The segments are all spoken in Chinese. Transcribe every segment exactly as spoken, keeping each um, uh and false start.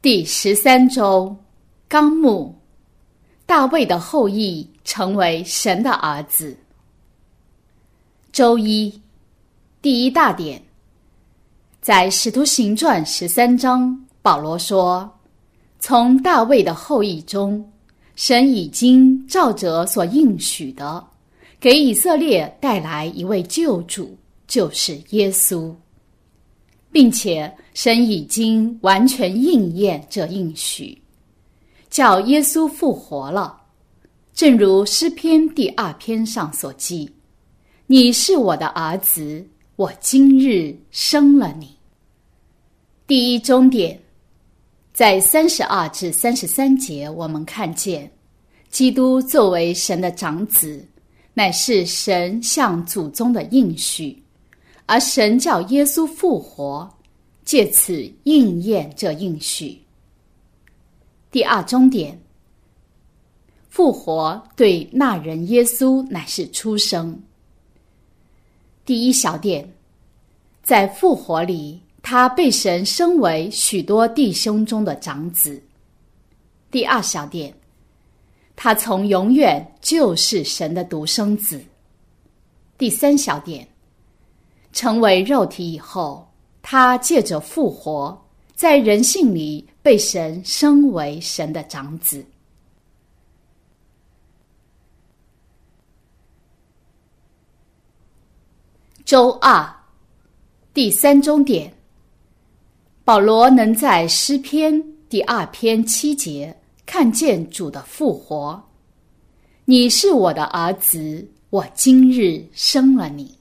第十三周纲目：大卫的后裔成为神的儿子。周一，第一大点，在使徒行传十三章，保罗说，从大卫的后裔中，神已经照着所应许的，给以色列带来一位救主，就是耶稣，并且神已经完全应验这应许，叫耶稣复活了，正如诗篇第二篇上所记，你是我的儿子，我今日生了你。第一终点，在三十二至三十三节，我们看见基督作为神的长子，乃是神向祖宗的应许，而神叫耶稣复活，借此应验这应许。第二终点，复活对那人耶稣乃是出生。第一小点，在复活里，他被神升为许多弟兄中的长子。第二小点，他从永远就是神的独生子。第三小点，成为肉体以后，他借着复活，在人性里被神升为神的长子。周二，第三终点，保罗能在诗篇第二篇七节看见主的复活。你是我的儿子，我今日生了你。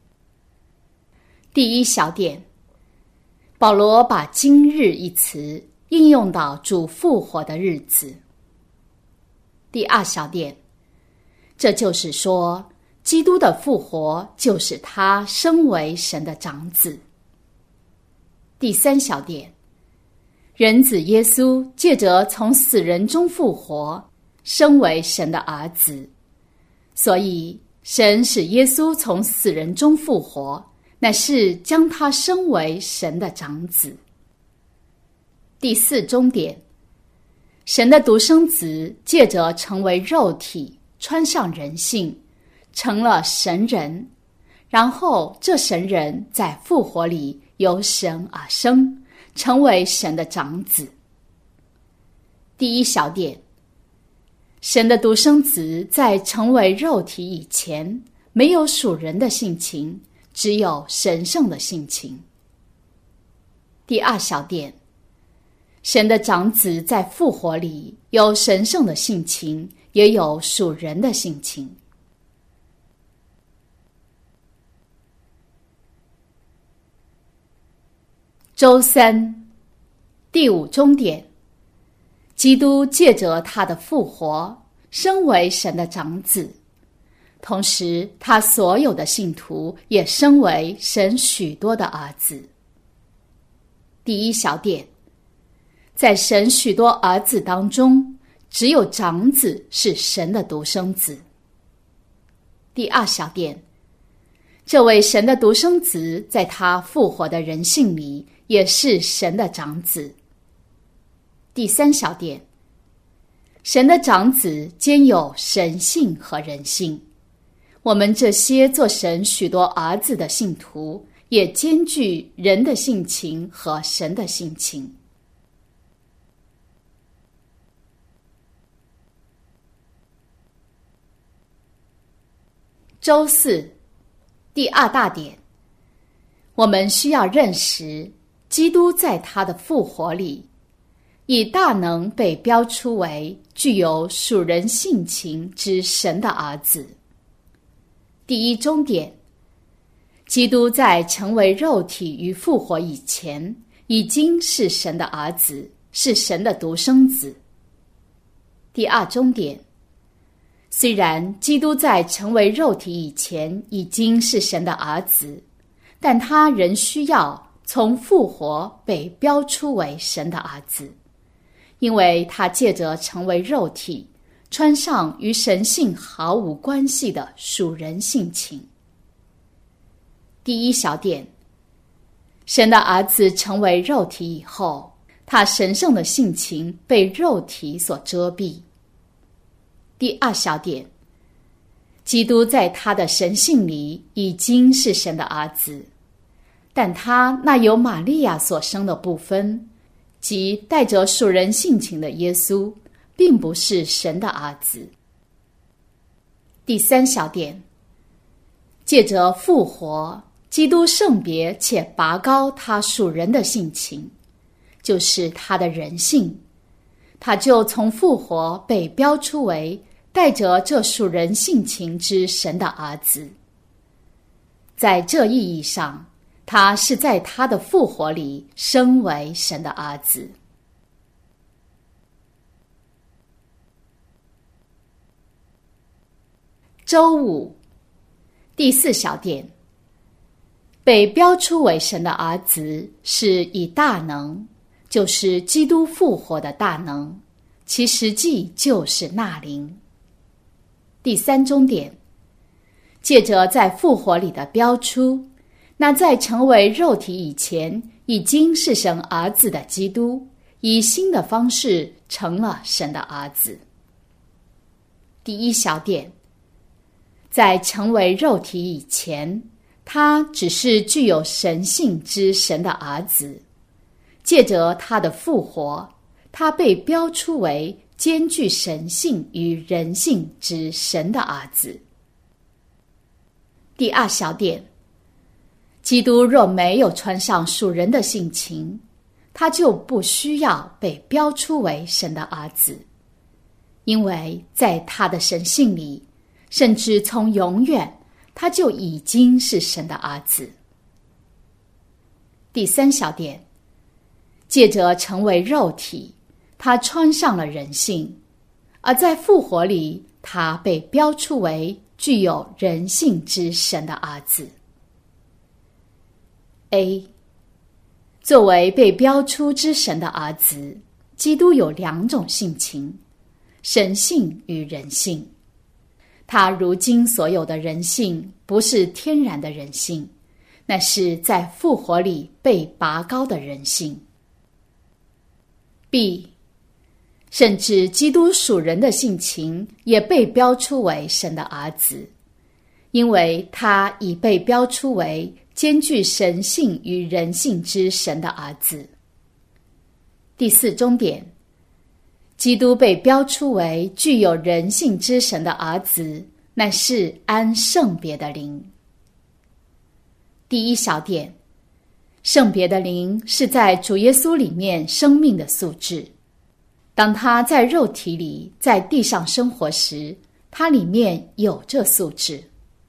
第一小点，保罗把今日一词应用到主复活的日子。第二小点，这就是说，基督的复活就是他升为神的长子。第三小点，人子耶稣借着从死人中复活，升为神的儿子，所以神使耶稣从死人中复活，乃是将他升为神的长子。第四终点，神的独生子借着成为肉体，穿上人性，成了神人，然后这神人在复活里由神而生，成为神的长子。第一小点，神的独生子在成为肉体以前，没有属人的性情，只有神圣的性情。第二小点，神的长子在复活里有神圣的性情，也有属人的性情。周三，第五终点，基督借着他的复活，升为神的长子，同时他所有的信徒也升为神许多的儿子。第一小点，在神许多儿子当中，只有长子是神的独生子。第二小点，这位神的独生子在他复活的人性里也是神的长子。第三小点，神的长子兼有神性和人性，我们这些做神许多儿子的信徒，也兼具人的性情和神的性情。周四，第二大点，我们需要认识基督在他的复活里，以大能被标出为具有属人性情之神的儿子。第一终点，基督在成为肉体与复活以前，已经是神的儿子，是神的独生子。第二终点，虽然基督在成为肉体以前已经是神的儿子，但他仍需要从复活被标出为神的儿子，因为他借着成为肉体，穿上与神性毫无关系的属人性情。第一小点，神的儿子成为肉体以后， 他神圣的性情被肉体所遮蔽。第二小点，基督在他的神性里已经是神的儿子，但他那由玛利亚所生的部分，即带着属人性情的耶稣，并不是神的儿子。第三小点，借着复活，基督圣别且拔高他属人的性情，就是他的人性，他就从复活被标出为带着这属人性情之神的儿子。在这意义上，他是在他的复活里升为神的儿子。周五，第四小点，被标出为神的儿子是以大能，就是基督复活的大能，其实际就是纳灵。第三中点，借着在复活里的标出，那在成为肉体以前已经是神儿子的基督，以新的方式成了神的儿子。第一小点，在成为肉体以前，他只是具有神性之神的儿子，借着他的复活，他被标出为兼具神性与人性之神的儿子。第二小点，基督若没有穿上属人的性情，他就不需要被标出为神的儿子，因为在他的神性里，甚至从永远，他就已经是神的儿子。第三小点，借着成为肉体，他穿上了人性，而在复活里，他被标出为具有人性之神的儿子。A. 作为被标出之神的儿子，基督有两种性情，神性与人性。他如今所有的人性不是天然的人性，那是在复活里被拔高的人性。B. 甚至基督属人的性情也被标出为神的儿子，因为他已被标出为兼具神性与人性之神的儿子。第四中点，基督被标出为具有人性之神的儿子，乃是安圣别的灵。第一小点，圣别的灵是在主耶稣里面生命的素质，当他在肉体里在地上生活时，他里面有这素质。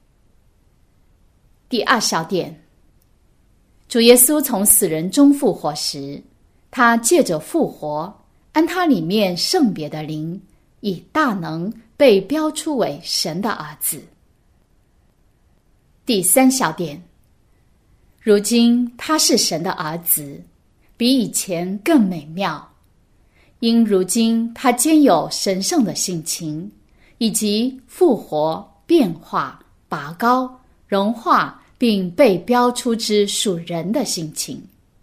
第二小点，主耶稣从死人中复活时，他借着复活，按他里面圣别的灵，以大能被标出为神的儿子。第三小点，如今他是神的儿子，比以前更美妙，因如今他兼有神圣的性情，以及复活、变化、拔高、融化并被标出之属人的性情。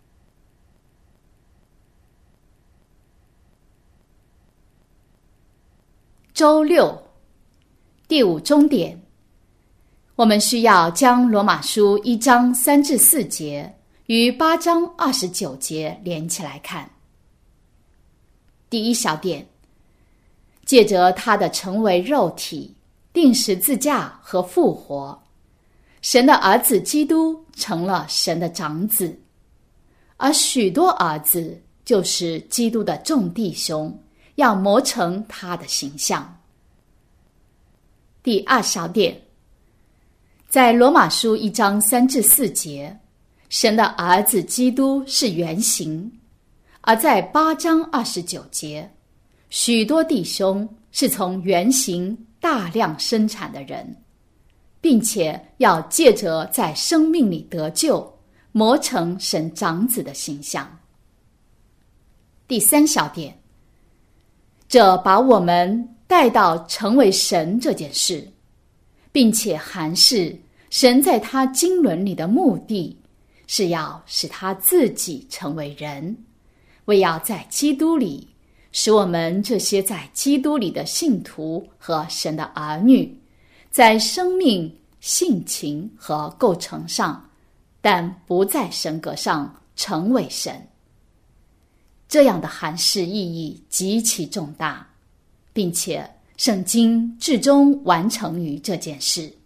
周六，第五中点，我们需要将罗马书一章三至四节与八章二十九节连起来看。第一小点，借着他的成为肉体、钉十字架和复活，神的儿子基督成了神的长子，而许多儿子就是基督的众弟兄，要磨成他的形象。第二小点，在罗马书一章三至四节，神的儿子基督是原型，而在八章二十九节，许多弟兄是从原型大量生产的人，并且要借着在生命里得救，磨成神长子的形象。第三小点，这把我们带到成为神这件事，并且含示神在他经纶里的目的是要使他自己成为人， 为要在基督里，使我们这些在基督里的信徒和神的儿女，在生命、性情和构成上，但不在神格上成为神。这样的函释意义极其重大，并且圣经至终完成于这件事。